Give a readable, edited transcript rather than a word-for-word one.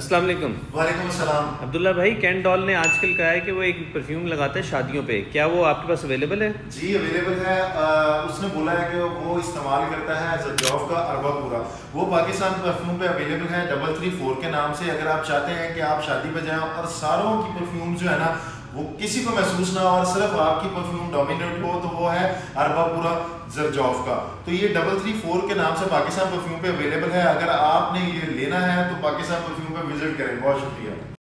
अस्सलाम वालेकुम। वालेकुम सलाम। अब्दुल्ला भाई, कैन डॉल ने आजकल कहा है कि वो एक परफ्यूम लगाता है शादियों पे। क्या वो आपके पास अवेलेबल है? जी अवेलेबल है। उसने बोला है कि वो इस्तेमाल करता है ज़रजौफ का अरबा पूरा। वो पाकिस्तान परफ्यूम पे अवेलेबल है 334 के नाम से। अगर आप चाहते हैं कि आप शादी पे जाएं और सारों की परफ्यूम जो है ना वो किसी को महसूस ना हो और सिर्फ आपकी परफ्यूम डोमिनेट हो, तो वो है अरबा पूरा ज़रजौफ का। तो ये 334 के नाम से पाकिस्तान परफ्यूम पे अवेलेबल है। अगर आपने ये लेना है तो पाकिस्तान परफ्यूम पे विजिट करें। बहुत शुक्रिया।